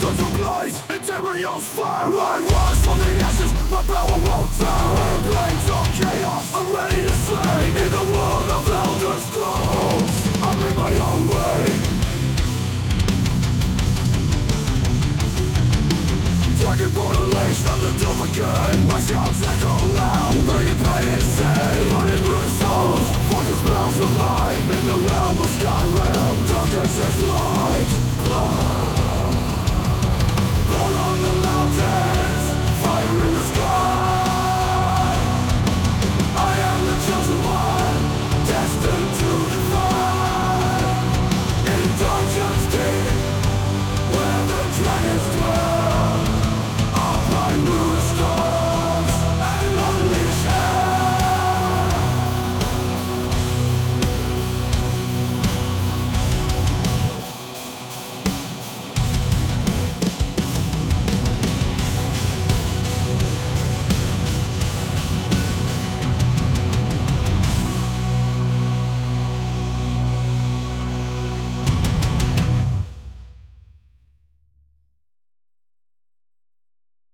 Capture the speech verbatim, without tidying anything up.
guns will blaze, interiors fire. I rise from the ashes, my power won't fail. Planes of chaos, I'm ready to slay. In the world of elder scrolls, I'm in my own way. Dragon portalation of the doom again. My shouts echo loud, bringing pain insane. Running through souls, forces smells alive. In the realm of Skyrim, darkness is light.